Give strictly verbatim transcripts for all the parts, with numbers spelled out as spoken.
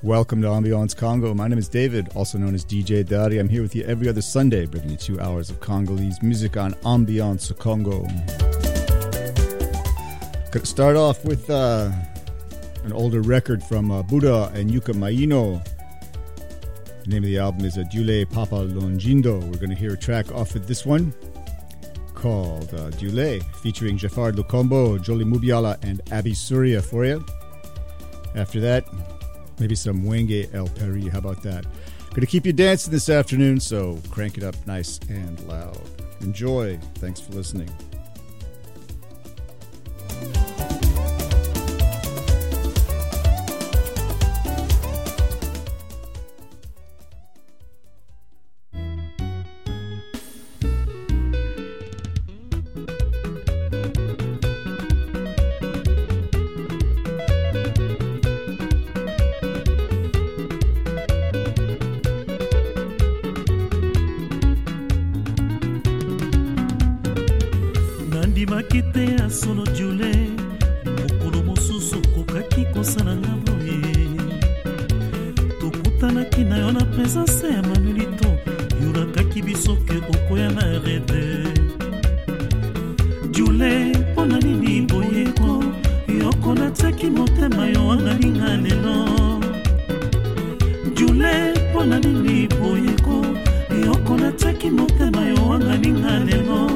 Welcome to Ambiance Congo. My name is David, also known as D J Dari. I'm here with you every other Sunday, bringing you two hours of Congolese music on Ambiance Congo. Gonna start off with uh, an older record from uh, Buddha and Yuka Maino. The name of the album is uh, Dule Papa Longindo. We're going to hear a track off of this one called uh, Dule, featuring Jafar Lukombo, Jolie Mubiala, and Abby Surya for you. After that, maybe some Wenge El Peri. How about that? Gonna keep you dancing this afternoon, so crank it up nice and loud. Enjoy. Thanks for listening. Solo Jule, mokolo mosusu kokaki kosala nga boye. Tokutanaki na yo na presence ya Manolito, yolakaki biso ke okoya na rede. Jule, mpona nini boyeko, yoko natiaki motema yo angalinga lelo. Jule, mpona nini boyeko, yoko natiaki motema yo angalinga lelo.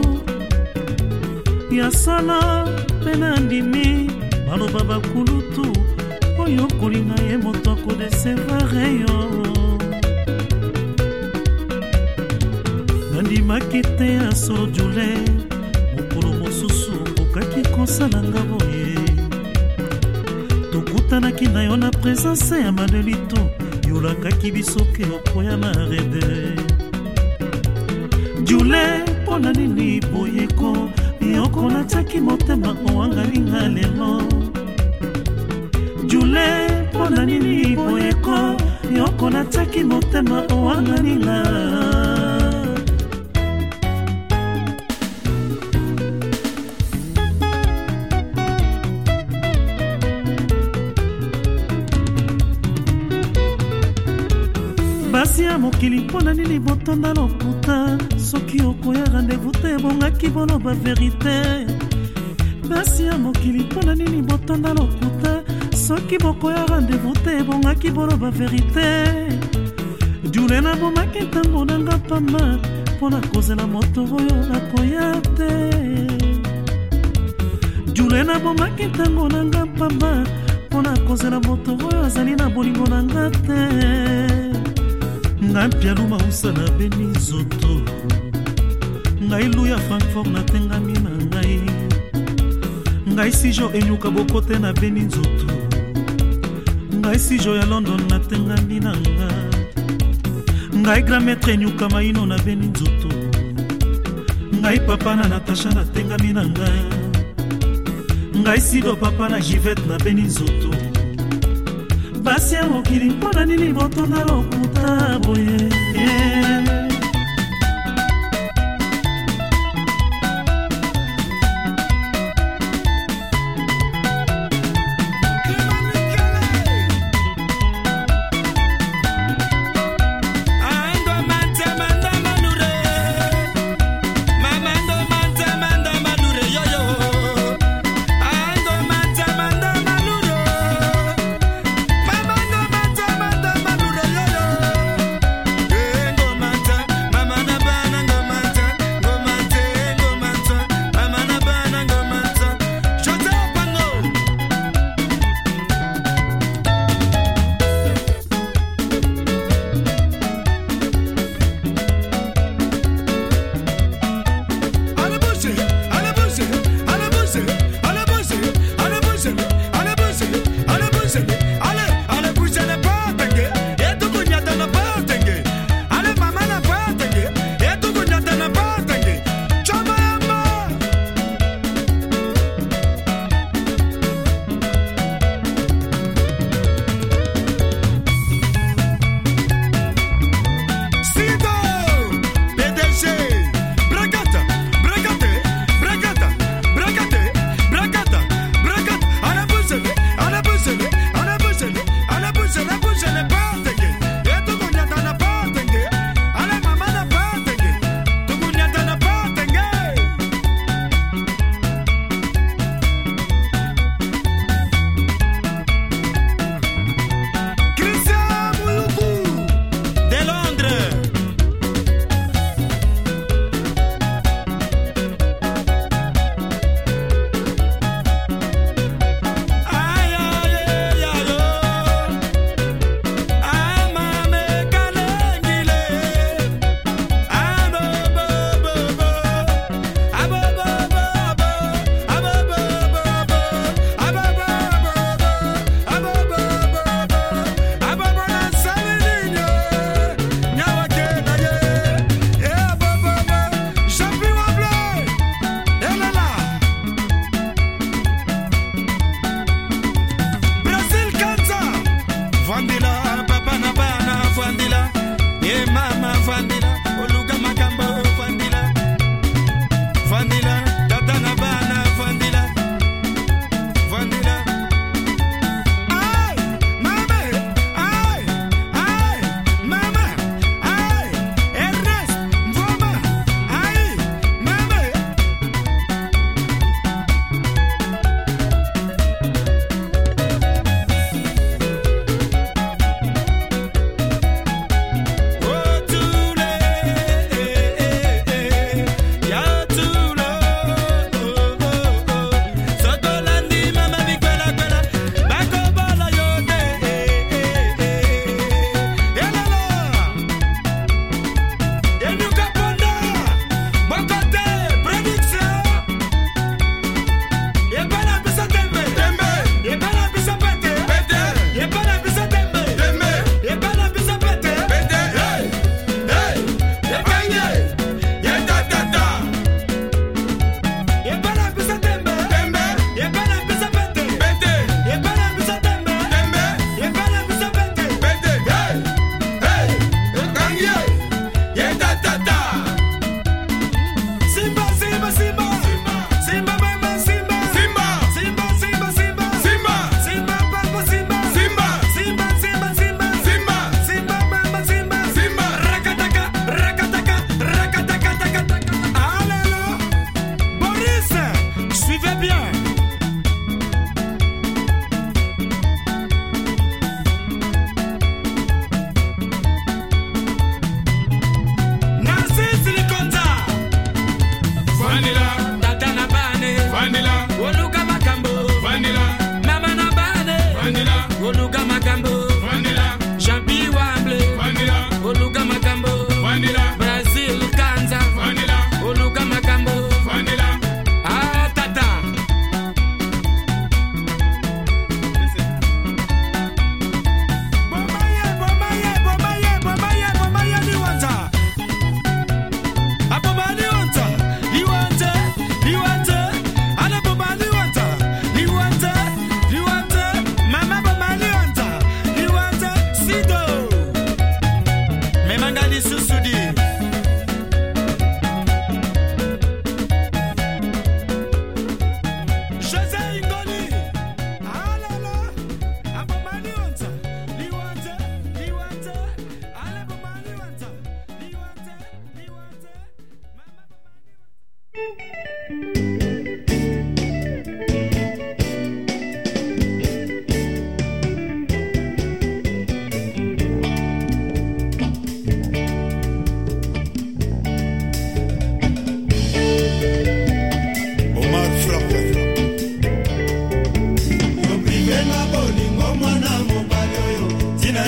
Yasala pena ndimi maloba bakulutu oyo kolinga ye moto akodesevare yo nandimaki te ya solo Jule mokolo mosusu okaki kosala nga boye tokutanaki na yo na presence ya Manolito yolakaki biso ke okoya na rede Jule mpona nini boyeko yoko natiaki motema oangalinga lelo Jule mpona nini boyeko yoko natiaki motema oangalinga basi ya mokili mpona nini botonda lokuta soki okoya rendez-vous te bongaki boloba verite basi ya mokili mpona nini botonda lokuta soki bokoya rendez-vous te bongaki boloba verite Jule na bomaki ntango nanga pamba mpona kozela moto oyo akoya te Jule na bomaki ntango nanga pamba mpona kozela moto oyo azali na bolingo nanga te ngai pialuma usana beni nzoto ngai luya Frankfurt natengami na ngai ngai sijo enyuka bokote na beni nzoto ngai sijo ya London natengami na ngai ngai grametre enyuka maino na beni nzoto ngai papa na Natasha natengami na ngai ngai sido papa na Jivette na beni nzoto basi ya mokili mpona nini botonda lokuta boye Manta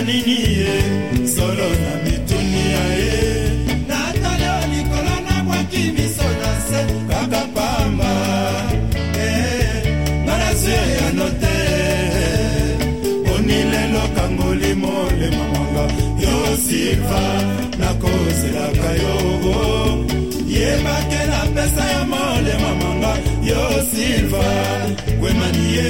nini ye solo na mituni ya ye natalio likolo na bwaki miso na se kaka pamba ngarasio ya note onilelo kangoli mole mamanga yo silva na kozelaka yo yebake na pesa ya mole mamanga yo silva wemanie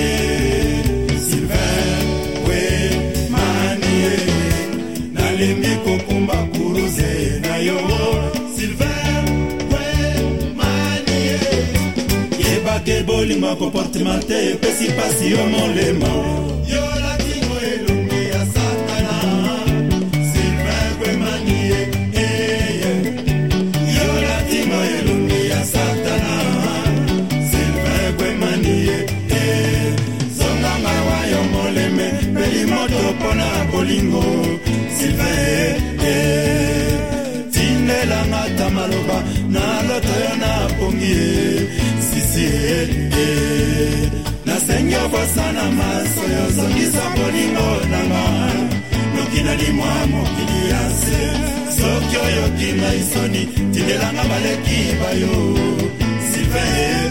Sylvain wemanie nalembi kokumba kuruze na yo Sylvain wemanie yebake bolingo comportemente pesi pasi yo molema yo latingo elongi ya satana Sylvain wemanie yo latingo elongi ya satana Sylvain wemanie zonganga wa yo moleme peli moto pona bolingo Sylvain tindelanga tamaloba na loto yo na pongi sisi nasengi obosana maso yo zongisa bolingo nanga nokina limwa mokili ya se soki oyo kinga isoni tindelanga baleki bayo Sylvain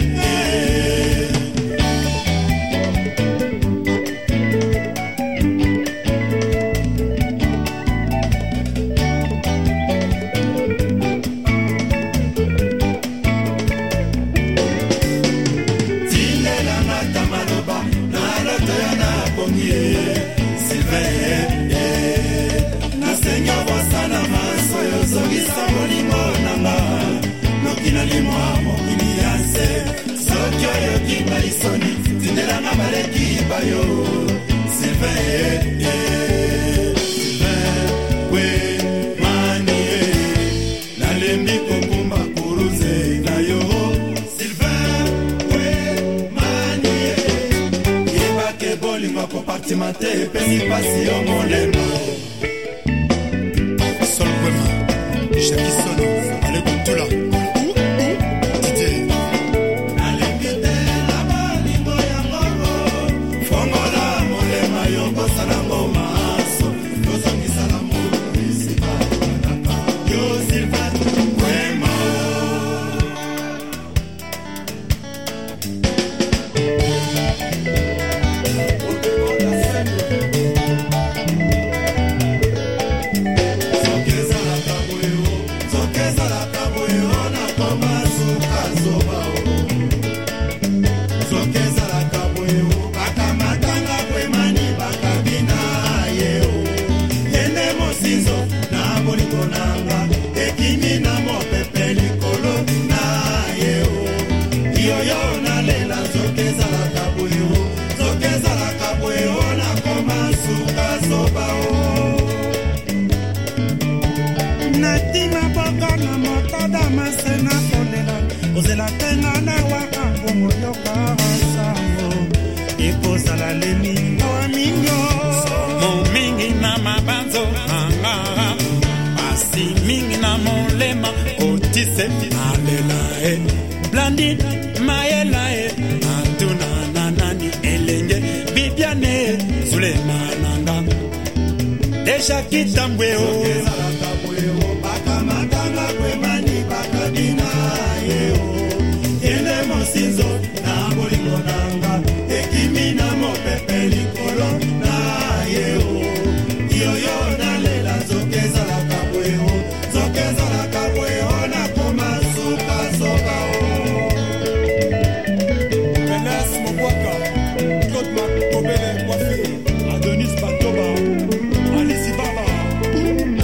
Mate pesi pasi yo molema Sol Gwema Jackie Sono Ale Kutula Tite Alekite la balingo ya ngoro Fongola molema yo kosala ngoma So Yozongisa la mulu Isipa Yo Sylvain Gwema Blandi Maela Antuna Nanani Elenge Bibiane Sulemananga Desha Kitambweo Bakamatanga Kwemani Bakadina Yeo Ene Mosinzo Na Bolingo Nanga Ekimina Mopepe Likolo Na Yeo Yoyo Na Lela Zokeza La Kabweo Zokeza La Kabweo Na Koma Suka Soka Adonis Patoba, Alice Baba.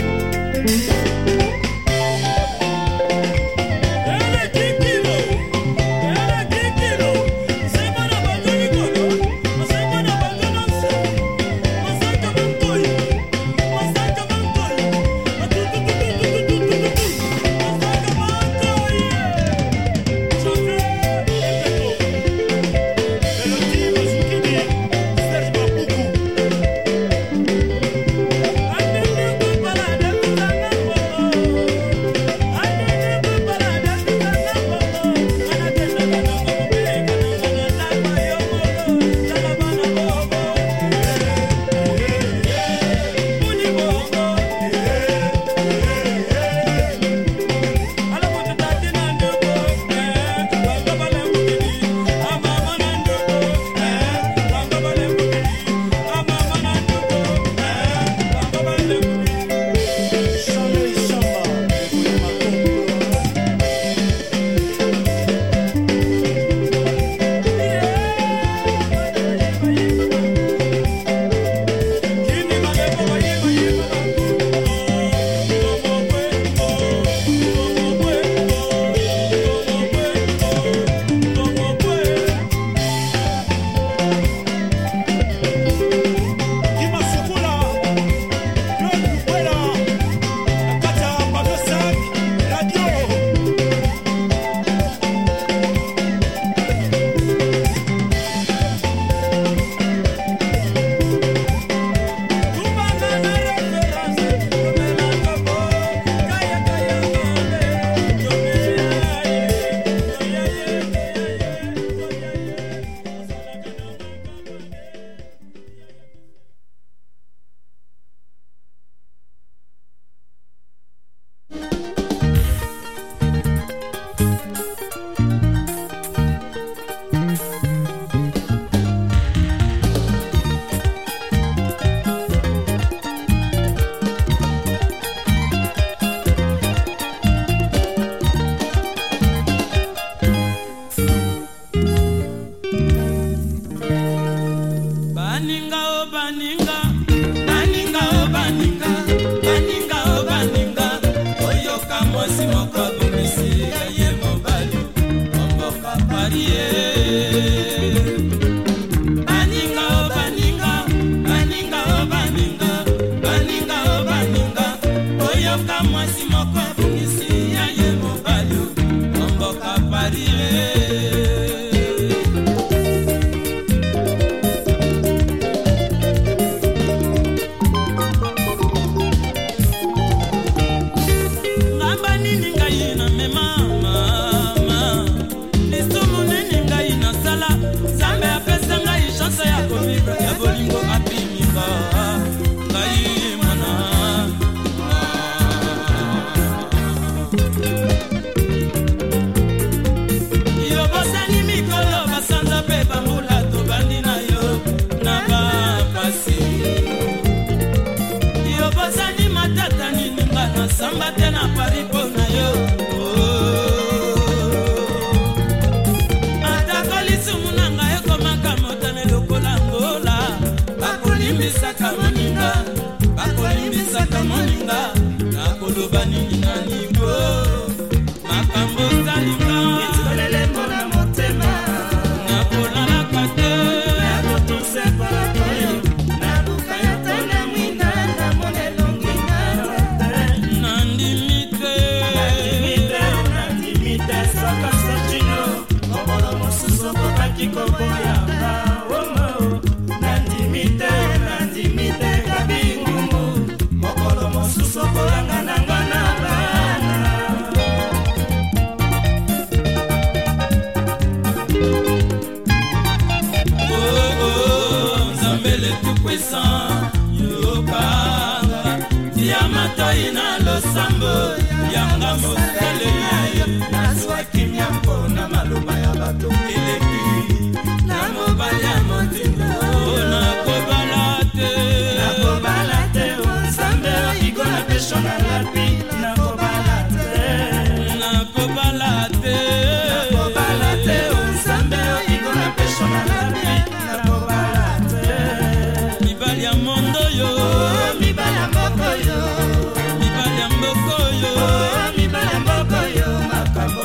nini ngai na mema mama lisumu nini ngai na sala Zambe apesa ngai chance ya kovivre ya bolingo apimika ngai mwana yo bosani mikolo basanza pe bambula tobandi na yo na bapasi yo bosani matata nini nga na samba te na pari po na yo atakolisumu na ngai ekomaka motane lokola ngola bakolimbisaka moninga bakolimbisaka moninga nakoloba nini na ningo makambo salinga itolele mbona motema nakolalaka te nakotoseparakoyo naluka ya tona mwina na monelonginga nandimite nandimite nandimite saka sachino mokolo mosusu kokaki koboyanga omo nandimite nandimite kabingumu mokolo mosusu kolanga nanga na bana oh oh Nzambele tout puissant yokanga diamatoi na losambo yanga moseleli nazwa kimia mpona maloba ya bato eleki na mobali ya motindo nakobala te nakobala te Nzambe igo na pesho na lapi nakobala te nakobala te nakobala te Nzambe igo na pesho na lapi nakobala te mibali ya mondo yo mibali ya mboko yo mibali ya mboko yo mibali ya mboko yo makambo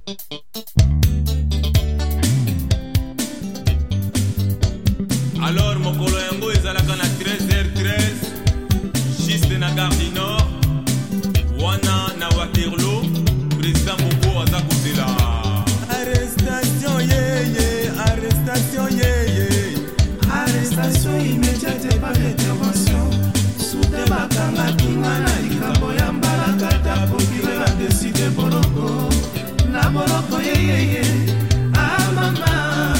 Alors mokolo yango ezalaka na treize heures treize juste na gare du Nord wana na Waterloo président Moko aza kozela arrestation yeye arrestation yeye arrestation immédiate et pas d'intervention soude bakanga kinga na likambo ya mbalakata pokile la décide boloko na boloko yeyeye ah mama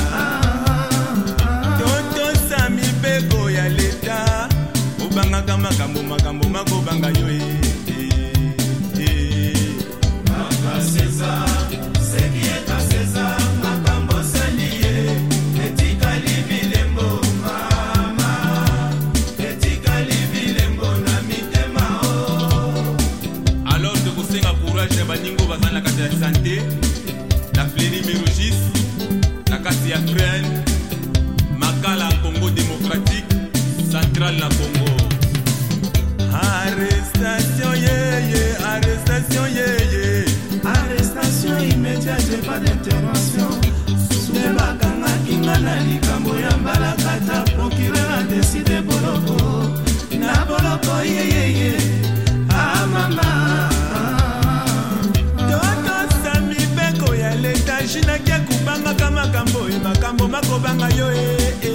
makambo makambo makobanga yo e Papa César, ce qui est à César, makambo salié, etikali bilembo mama, etikali bilembo na mitema o. Alors de kosenga courage ya baningo bazana na kati ya santé, la Flérie Mérogis, la kati ya Fren, Makala Congo démocratique, Central na Congo. Arrestation yeye, arrestation yeye, arrestation immédiate et pas d'intervention. Soude bakanga kinga na likambo ya mbalakata procureur a décidé boloko na boloko yeyeye ah mama toto sami beko ya leta jina kia kubanga kama kambo e makambo makobanga yo e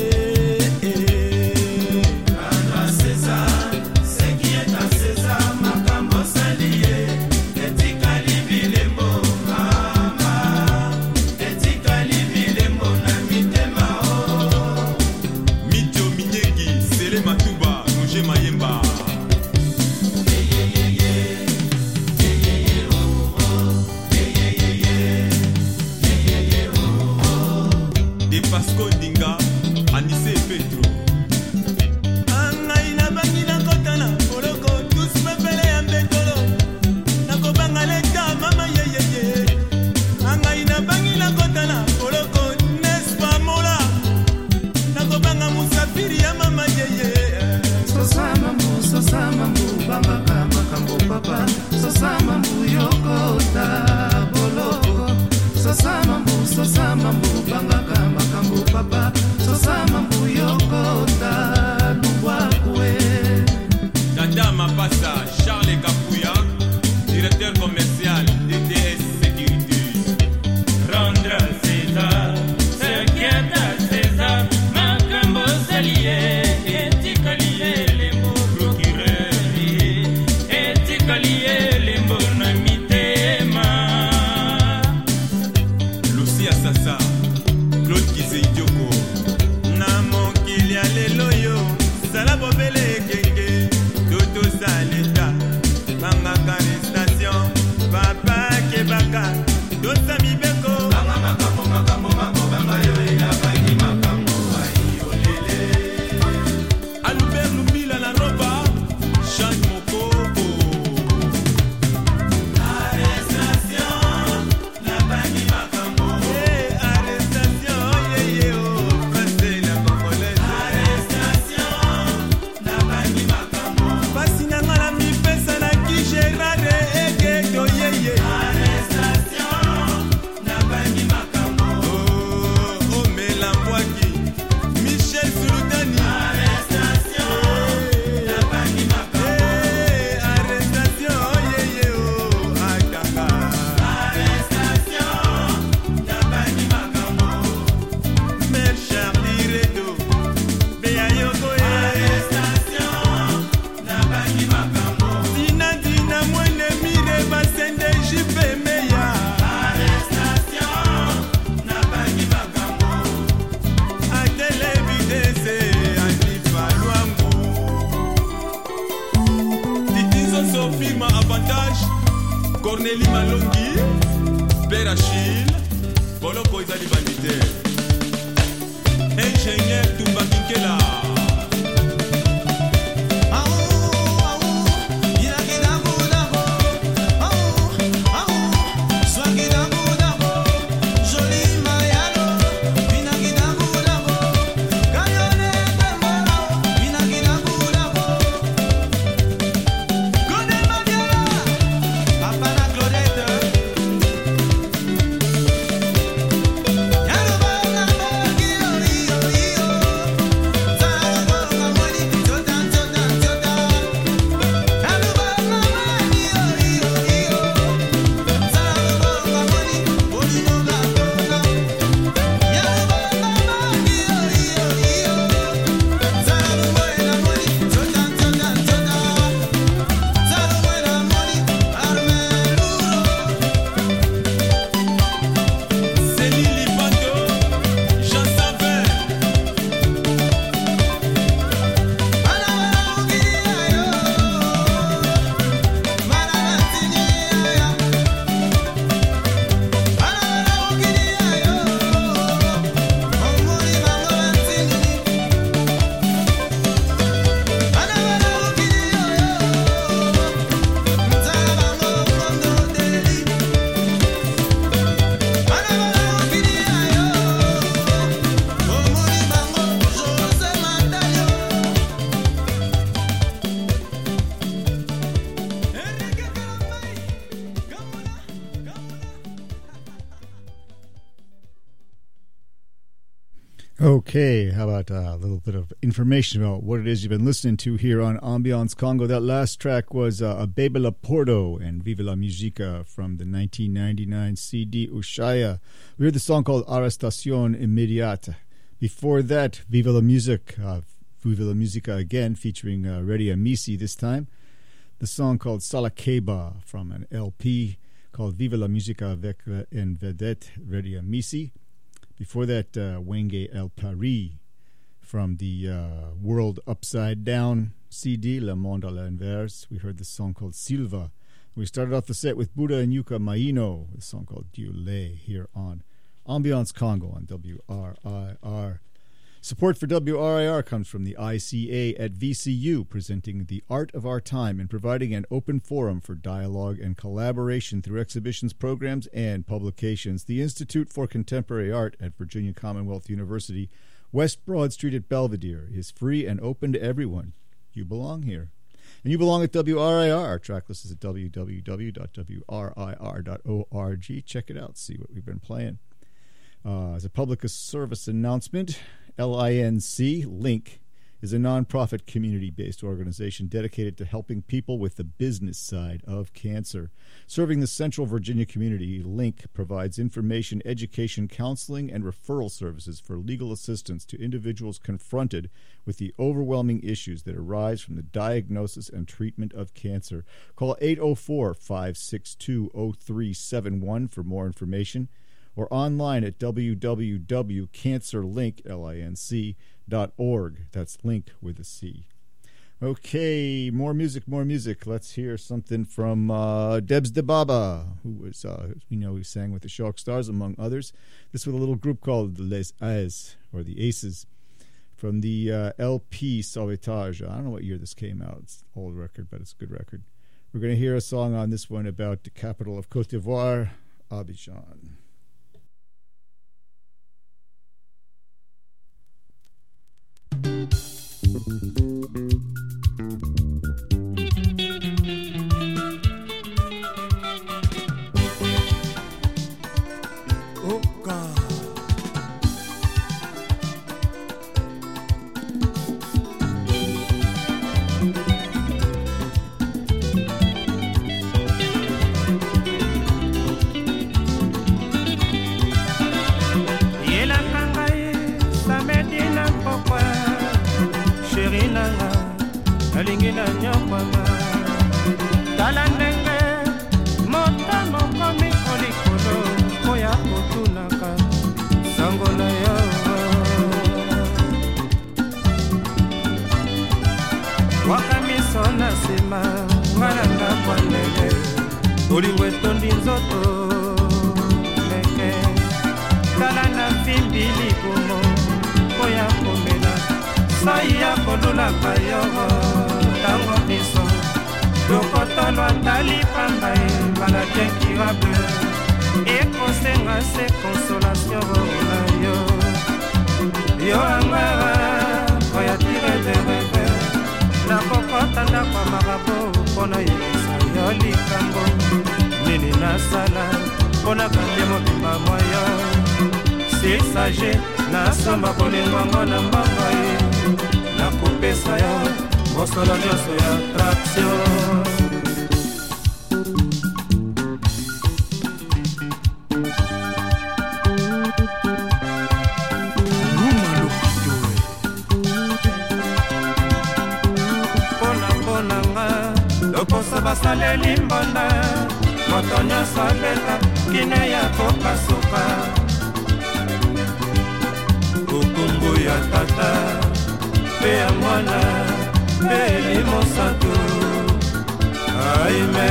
Pasco Dinga, Anissé Petro. Angaina bangina kotana, poloko tous me pele ambetolo. Nako bangaleta mama ye ye ye. Angaina bangina kotana, poloko n'est pas mola. Nako banga musafiri ya mama ye ye. Sosama mu, sosama mu, bamba kama kambo papa. Sosama mu yokota boloko. Sosama mu, sosama mu, banga kama kambo papa. Sosama mu yokota lubwakwe. Dada Mapassa, Charles Kapouya, directeur commercial D T S Sécurité. Rendre à César ce qui est à César, makambo salié, etikalié les mots procureur, etikalié les mots na mitema. Lucia Sassa, Claude Kizeidioko. Na mokili alelo yo, sala bobele kenge, toto saleta, bangaka arrestation, papa kebaka, dosa mibeko. Banga makambo makambo makambo banga yo ela bangi makambo ayolele. Albert Lumbila na roba, Jean Mokoko. Arrestation, na bangi makambo. Eh, arrestation, yeye oh, français la congolaise. Arrestation, na bangi makambo. Basi nanga na mipesa na ki Gérard Egeto yeye. Arrestation, na bangi makambo. Oh, oh Melambwaki, Michel Sultani. Arrestation, na bangi makambo. Eh, arrestation, yeye oh, akaka. Arrestation, na bangi makambo. Mère Charlie Redo, Bea Yoko e. Arrestation, na bangi makambo. Dina Dina mwene mire basende jipe meya. Arrestation, na bangi makambo. Atele vitesse, Anifa Luangu. Titizo Sofima Avantage, Cornélie Malongi, Père Achille, Boloko Izali Bandite. Ingénieur Tumba Kinkela. Papa na Claudette. Okay, how about a little bit of information about what it is you've been listening to here on Ambiance Congo. That last track was uh, Bebe La Porto and Viva la Musica from the nineteen ninety-nine C D Ushaya. We heard the song called Arrestación Inmediata. Before that, Viva la Music, uh, Viva la Musica again, featuring uh, Reddy Amisi this time. The song called Salakeba from an L P called Viva la Musica avec en vedette Reddy Amisi. Before that, uh, Wenge El Paris from the uh, World Upside Down C D, Le Monde à l'Inverse. We heard this song called Silva. We started off the set with Buddha and Yuka Maino, a song called Dieu Lay, here on Ambiance Congo on W R I R. Support for W R I R comes from the I C A at V C U, presenting the art of our time and providing an open forum for dialogue and collaboration through exhibitions, programs, and publications. The Institute for Contemporary Art at Virginia Commonwealth University, West Broad Street at Belvedere, is free and open to everyone. You belong here. And you belong at W R I R. Our track list is at w w w dot w r i r dot org. Check it out, see what we've been playing. Uh, as a public service announcement, L I N C, Link, is a nonprofit community-based organization dedicated to helping people with the business side of cancer. Serving the Central Virginia community, Link provides information, education, counseling, and referral services for legal assistance to individuals confronted with the overwhelming issues that arise from the diagnosis and treatment of cancer. Call eight oh four, five six two, oh three seven one for more information, or online at w w w dot cancer link dot org. That's Link with a C. Okay, more music, more music. Let's hear something from uh, Debs de Baba, who was, uh, you know, he sang with the Shark Stars, among others. This was a little group called Les Aces, or the Aces, from the uh, L P Sauvetage. I don't know what year this came out. It's an old record, but it's a good record. We're going to hear a song on this one about the capital of Côte d'Ivoire, Abidjan. Oh God. Yela kangai samedina pokwa Shirinanga alingi na nyopama tala ndenge mota mokomi kolikolo oya kotunaka sango na yo wakamiso na sima ngalanga kwa ndele olingo etondi nzoto meke tala na fimbi likumo oya komela sai ya kolulaka yo tango miso lokotolo atali pamba e maladie incurable ekosenga se consolation na yo yo angara oya tire de reve nakokota ndako marabo mpona yebisa yo likambo nini nasala mpona kandie mobimba mwa yo si sage nasomba kolingwango na mbanga ye nakopesa yo mosolo nyonso ya attraction. Mpona mponanga loposo basaleli mbonda moto nyonso abeta kine ya kopasuka okombo ya tata pe ya mwana pe limosantu aime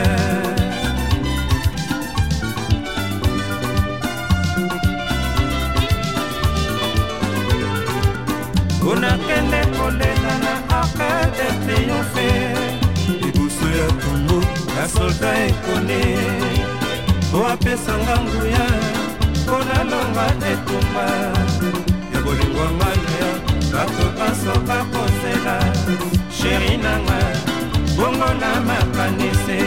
unakende koleta na arc de triomphe libuso ya tumbu ya soldat ekone oapesanga nguya mpona longa etumba ya bolingwangana ya bato basoka kozela sheri nanga bongo na makanisi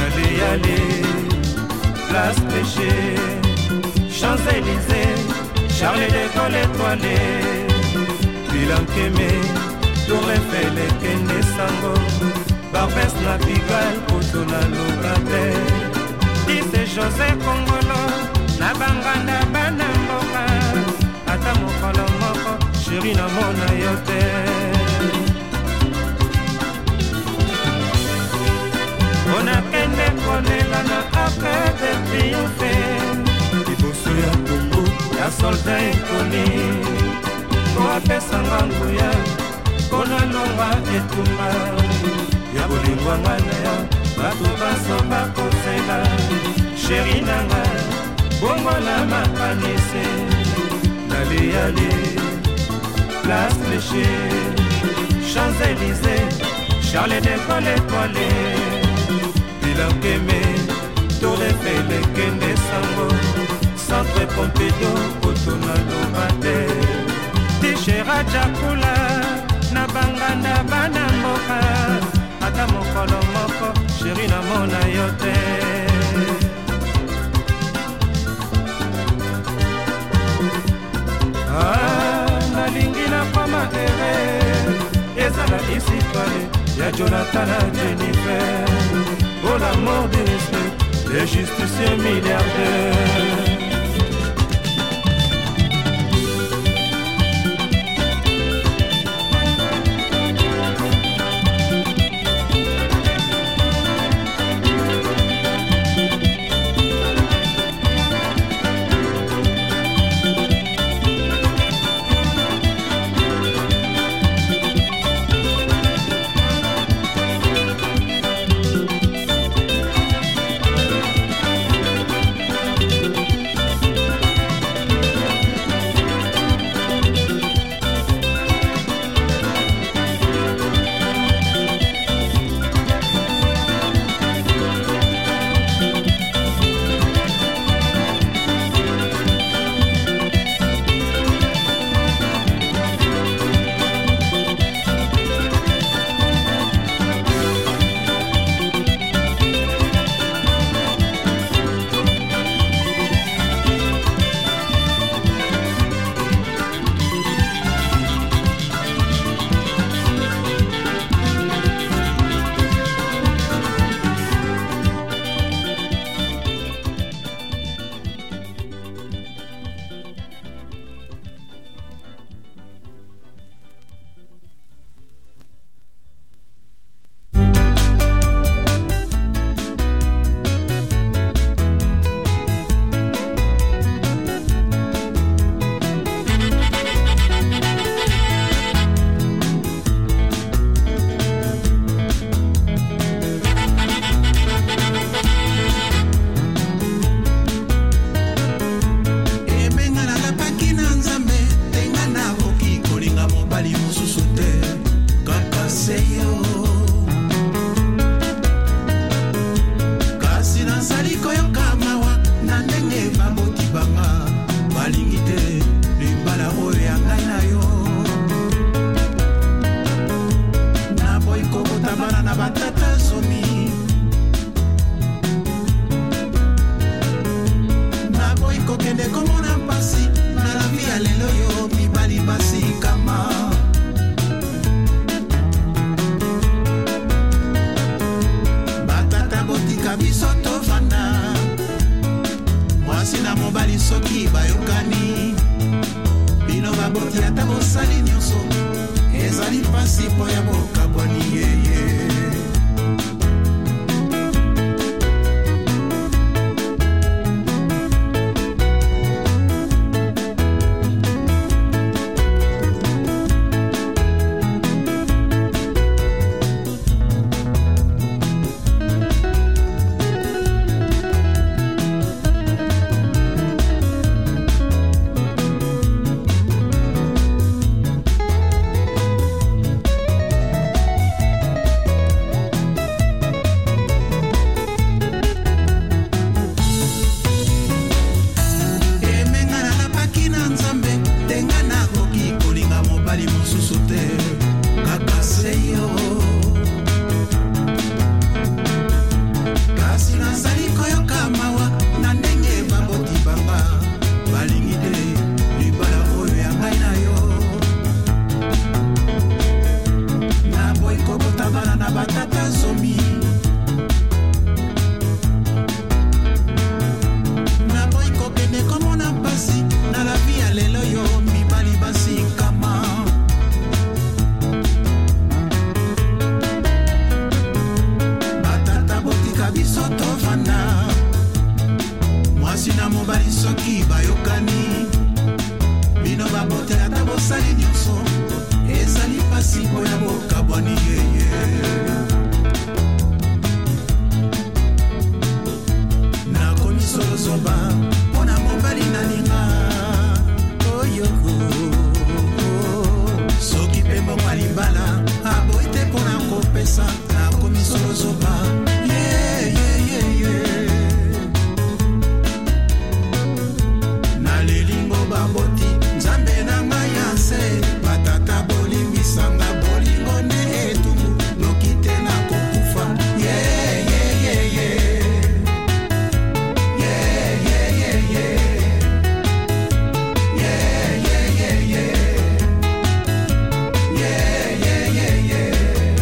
naleyale place péché Champs-Élysées Charles de Gaulle étoilé Bilankeme Tour Eiffel ekende sango Barbès na Pigalle poto na Lobate Dise José Kongolo na banganda bana mboka Ata mokolo moko chéri na mona yo te Onakende kolela na Arc de Triomphe Liboso ya Congo ya soldat ekoni Koapesanga nguya Kona longa etumba Ya bolingwa ngana ya Bato baso bakosela Chéri nanga Bongo na makanise Dale yale Place Léger Champs-Élysées Charles de Gaulle étoilé Bilankeme Tour Eiffel ekende sango Centre Pompidou Kotona Lobate Tichera Jakula Na banganda bana mboka Ata mokolo moko Chéri na mona yo te Ah, nalingi na koma ere Ezala isipale Ya Jonathan na Jennifer Pour l'amour du respect Les justiciers milliardaires mobali soki bayokani bino babotela ata bosali nyonso ezali pasi mpo ya bokabwani yeye nakomi solo zoba mpona mobali nalinga oyoko soki mpe mbongo alimbala aboyi te mpona kopesa nakomi solo zoba baboti nzambe na ngai yanse batata bolimbisanga bolingo nde etumbu noki te na kokufa yeah, yeah, yeah, yeah. Yeah, yeah, yeah, yeah. Yeah, yeah, yeah, yeah. Yeah, yeah, yeah, yeah.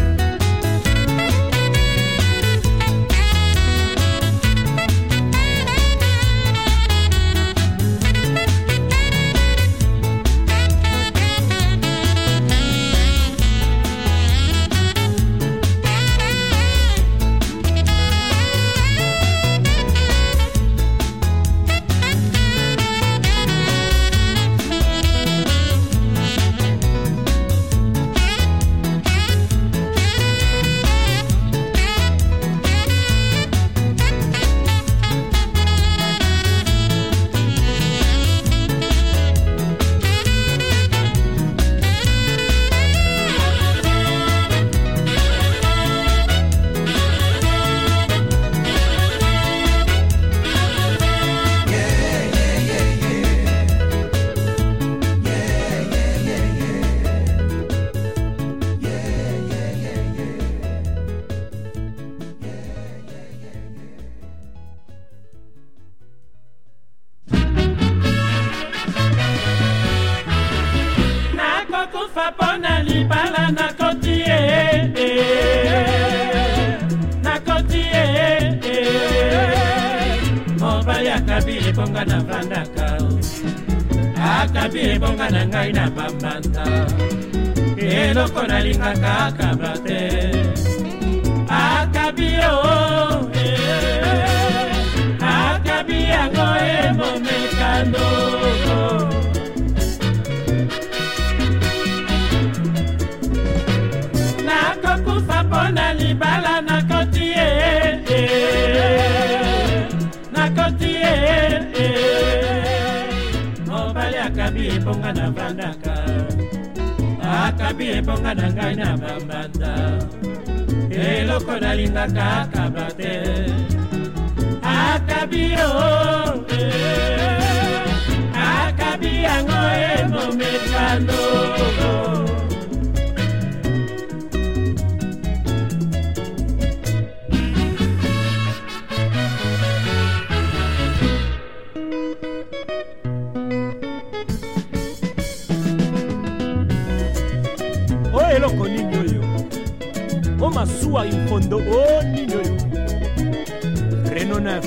Akabi bonga na ngai na bambanda eloko nalingaka akabate akabi o akabi yango emomekano nakokufa mpona libala nakoti e nakoti e akabi eponga na vandaka akabi eponga na ngai na bambanda eloko nalingaka akabate akabi o akabi yango emomekano eloko nini oyo o masuwa impondo o nini oyo Renault neuf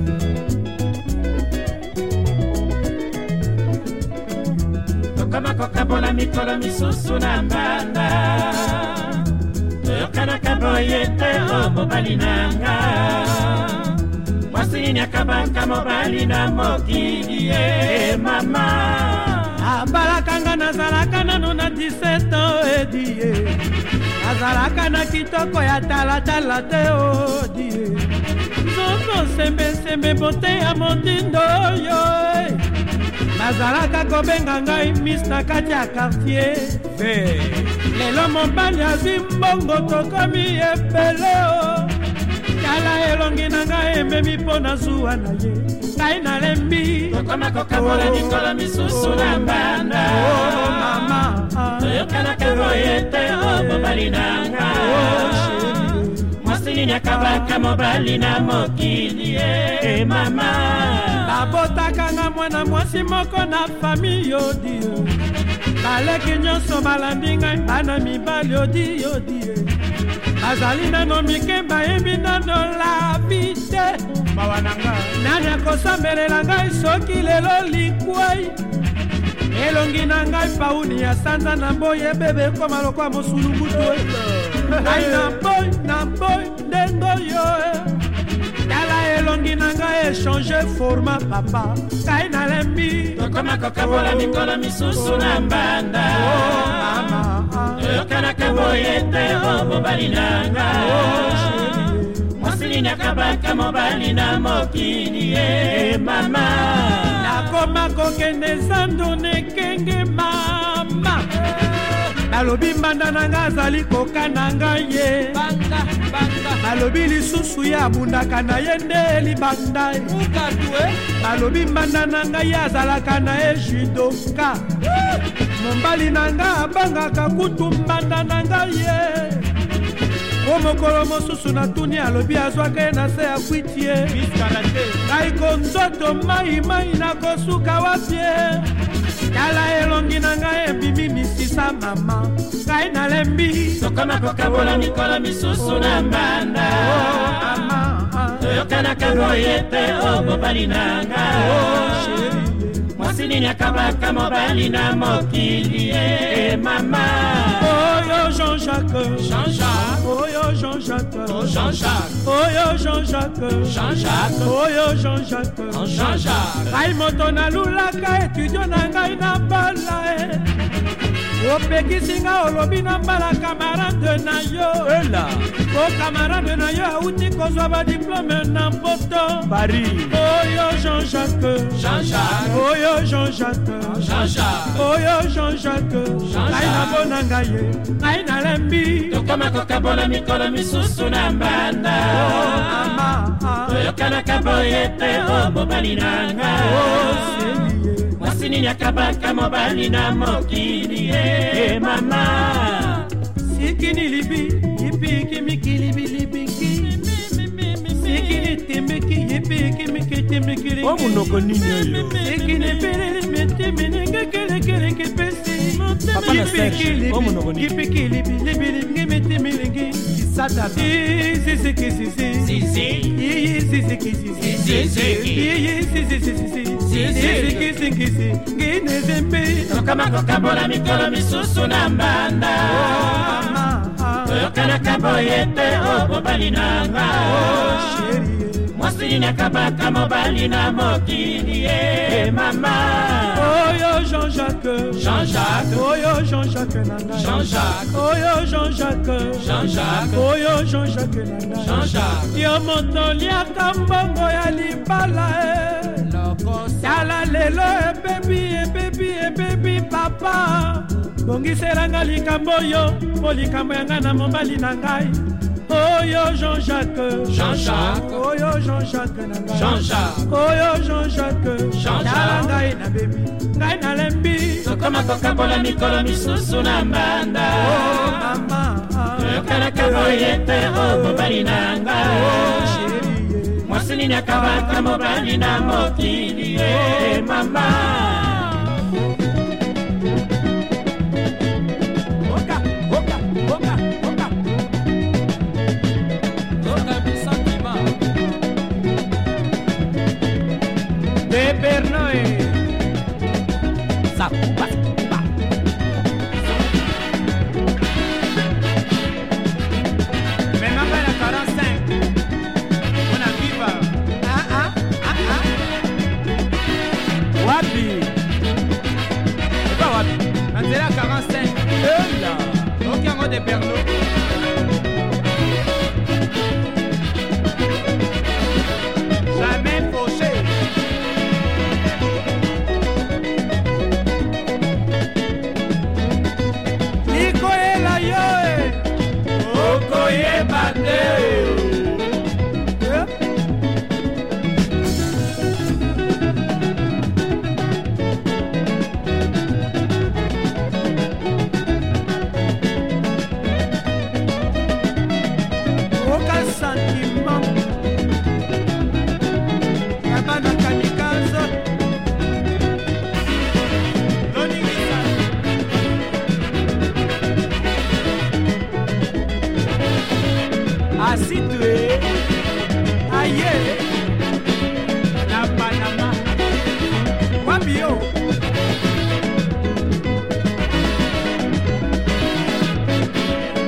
tokama kokabola mikolo misusu na mbanda toyokanaka boye te o mobali nanga mwasi nini akabaka mobali na mokili ye mama abalakanga nazalaka nano na dix-sept ans edie nazalaka na kitoko ya talatala te odie nzongo sembesembe bote ya motindo oyo nazalaka kobenga ngai mis na kati ya quartier ve lelo mobali azwi mbongo tokomi ebele o kala elongi na ngai ememi mpo na zuwa na ye ngai nalembi tokoma kokabola mikolo misusu na mbanda mama toyokanaka boye te o mobali nanga mwasi nini akabaka mobali na mokili ye mama babotakanga mwana mwasi moko na fami yodi baleki nyonso balandi ngai bana mibali yodi yodi azali nano mike bayembi nano labi te mawa nanga nani akosambelela ngai soki lelo likwai elongi na ngai pauni ya sanza na mboyi ebebe ekoma lokwa mosulungutu ngai na mboyi na mboyi ndengo yo tala elongi elongi na ngai échange format papa ngai nalembi tokoma kokabola mikolo misusu na mbanda toyokanaka boye te o mobali na ngai mwasili nakabaka mobali na mokili ye mama nakoma kokende zando nekenge mama nalobi mbanda na ngai azali kokana ngai ye nalobi lisusu ye abundaka na ye nde libanda nalobi mbanda na ngai ye azalaka na ye judoka mombali na ngai abangaka kutu mbanda na ngai ye o mokolo mosusu natuni alobi azwaka ye na se ya kwiti ye ngai konzoto mai mai nakosuka wapie tala elongi na ngai ebimi misisa mama ngai nalembi tokoma kokabola mikolo misusu na mbanda toyokanaka boye te o mobali na ngai mwasi nini akabaka mobali na mokili ye mama oyo Jean-Jacques Jean-Jacques oyo Jean-Jacques oh Jean-Jacques oyo Jean-Jacques Jean-Jacques oyo Jean-Jacques oh Jean-Jacques ngai moto nalulaka etudio na ngai na mbala e opekisi nga olobi na mbala kamarade na yo o kamarade na yo auti kozwa badiplome na mpoto Paris oyo Jean-Jacques Jean-Jacques oyo Jean-Jacques Jean-Jacques oyo Jean-Jacques ngai nabona ngai ye ngai nalembi tokoma kokabola mikolo misusu na mbanda toyokanaka boye te o mobali na ngai mwasi nini akabaka mobali na mokili ye mama sikini libi yipiki mikilibilibiki sikini temeki yipiki mikitembekili o munoko nini oyo sikini pelele metemenengekelekele pesi papa na serge o munoko nini yipiki libilibilingi metemelengi kisata ziziki zizi zizi iyi ziziki zizi zizi iyi ziziki zizi ziziki zizi nginezembe tokoma kokabola mikolo misusu na mbanda toyokanaka boye te o mobali na ngai mwasi nini akabaka mobali na mokili ye mama oyo Jean-Jacques Jean-Jacques oyo Jean-Jacques nanga Jean-Jacques oyo Jean-Jacques Jean-Jacques oyo Jean-Jacques nanga Jean-Jacques yo moto liaka mbongo ya libala e tala lelo ebebi ebebi ebebi papa bongiselanga likambo yo mpo likambo yanga na mobali na ngai oyo Jean-Jacques Jean-Jacques oyo Jean-Jacques na ngai Jean-Jacques oyo Jean-Jacques Jean-Jacques tala ngai na bebi ngai nalembi tokoma kokabola mikolo misusu na mbanda mama toyokanaka boye te o mobali na ngai mwasi nini akabaka mobali na mokili ye mama oka oka oka oka oka bisantima Bebernoe sakuba de Pernod jamais fauché Nico ela yo okoye bate Situé aye na Panama wabio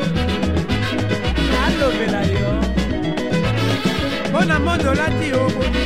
alobela yo bona mondo lati obo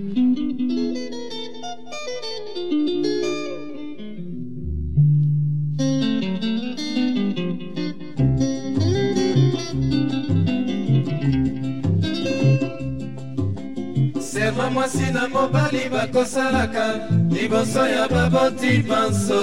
serma mwasi na mobali bakosalaka liboso ya baboti panso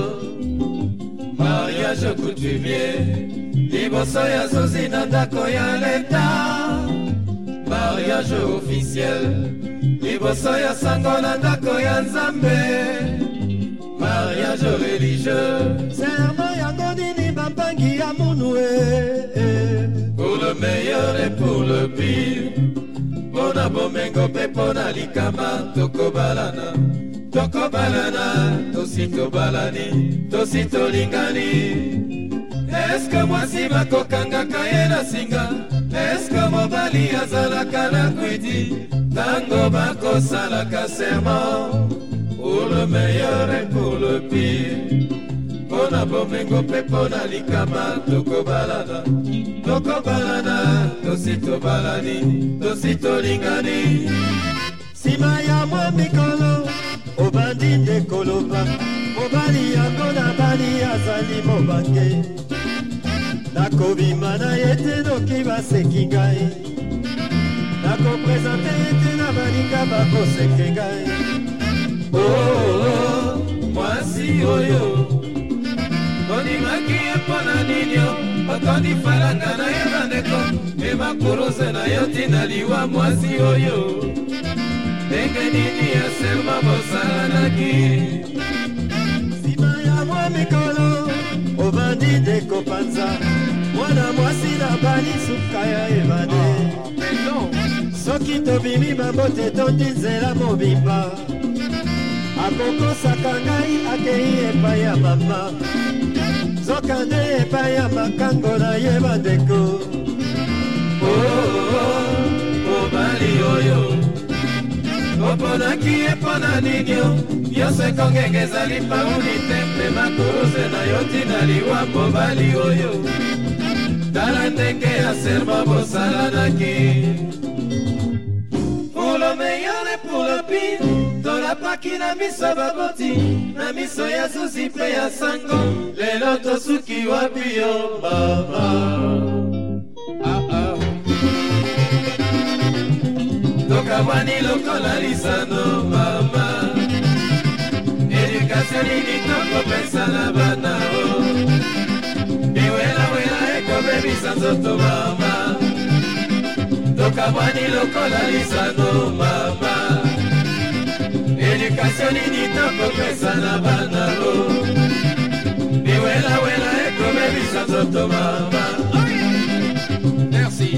mariage coutumier liboso ya zuzi na ndako ya leta mariage officiel liboso ya sango na ndako ya nzambe mariage religieux serma yango nini bambangi ya munue pour le meilleur et pour le pire pona bomengo pe pona likama tokobalana tokobalana tosi tobalani tosi tolingani eske mwasi bakokangaka ye na singa eske mobali azalaka na kwiti tango bakosalaka serment pour le meilleur et pour le pire pona bomengo pe pona likama tokobalana tokobalana tosi tobalani tosi tolingani nsima ya mwa mikolo obandi nde koloba mobali yango na bali azali mobange nakobima na ye te noki baseki ngai nakopresente ye te na baninga bakoseke ngai oo mwasi oyo ondimaki ye mpo na ninio otondi falanga na ye bandeko emakuruse na yo tina liwa mwasi oyo ndenge nini ya serma bosalanaki nsima ya mwa mikolo obandi ndeko panza mwana mwasi na bali suka ya ebande soki tobimi mabote tondi nzela mobimba akokosaka ngai akei epai ya mama zoka nde epai ya makango na ye bandeko mobali oyo oponaki ye mpo na ninio nyonso ekongenge ezali pauni te mpe makuruse na yo tina liwa mobali oyo tala ndenge ya serma bosalanaki pour le meilleur et pour le pire tolapaki na miso baboti na miso ya zuzi mpe ya sango lelo tosuki wapi yo mama ah, ah. tokabwani lokola lisano mama edukasio nini tokopesa na bana o biwelawela ekobebisa nzoto mama tokabwani lokola lisano mama edukasio nini tokopesa na bana o biwelawela ekobebisa nzoto mama. Merci.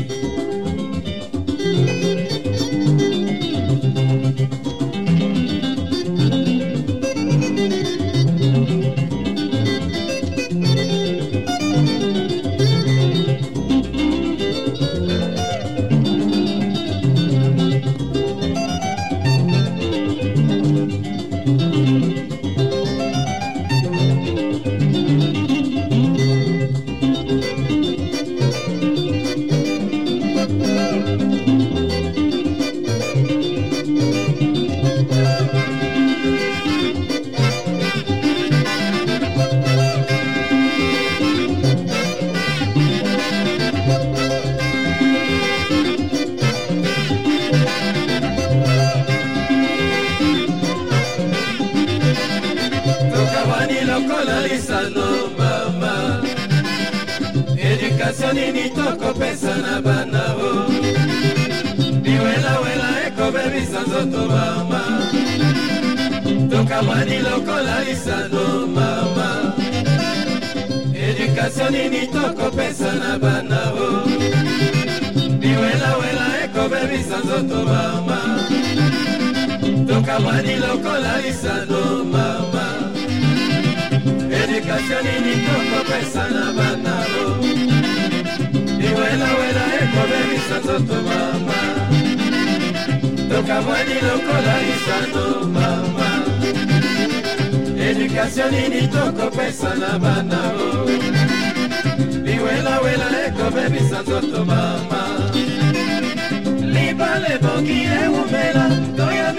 Nini tokopesa na bana o biwelawela ekobebisa nzoto mama tokamwani lokola lisano mama edukasio nini tokopesa na bana o biwelawela ekobebisa nzoto mama tokamwani lokola lisano mama edukasio nini tokopesa na bana o wela wela ekobebisa nzoto mama tokamwani lokola lisano mama edukasio nini tokopesa na bana o biwela wela ekobebisa nzoto mama libala ebongi eumela toyami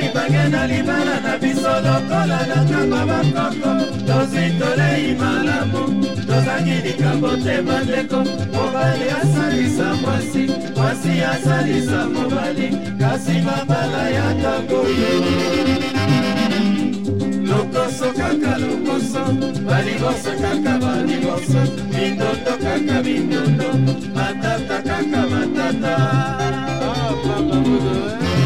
na libala na biso lokola na kama bakoko tozwi tolei malamu tozangi likambo te bandeko mobali asalisa mwasi mwasi asalisa mobali kasi mabala ya tangoyo lokoso kaka lokoso baliboso kaka baliboso mindondo kaka mindondo matata kaka matata ah, papa mudo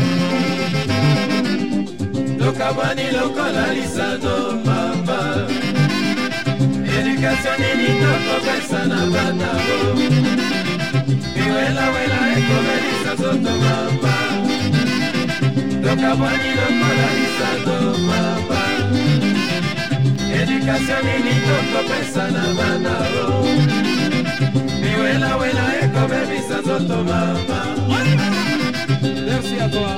lokabani lokola lisano mama edukasyon nini tokopesa na banabo biwelawela ekobelisa zoto mama lokabani lokola lisano mama edukasyon nini tokopesa na banabo biwelawela ekobelisa zoto mama. Merci à toi.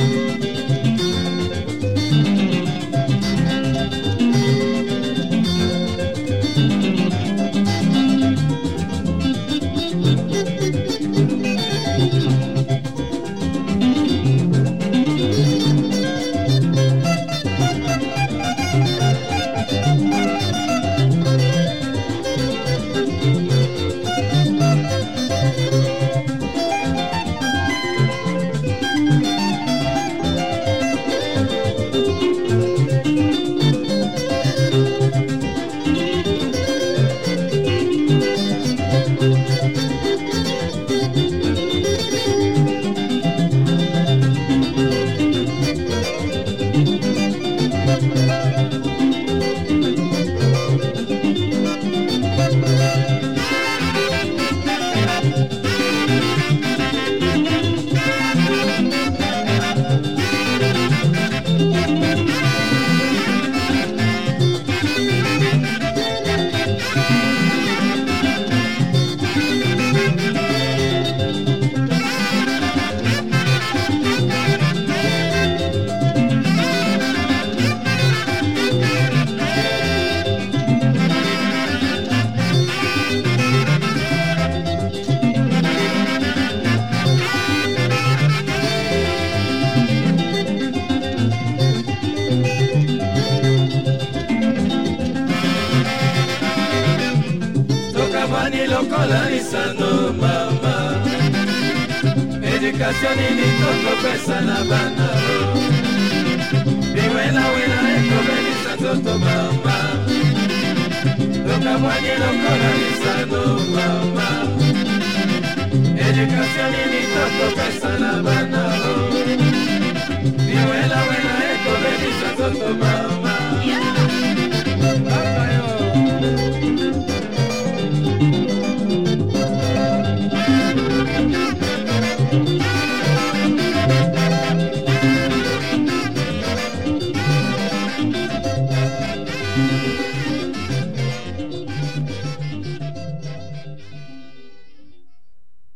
lokola lisano mama Education nini toko pesa na bana Biwela wela eko belisa toto mama Loka mwani lokola lisano mama Education nini toko pesa na bana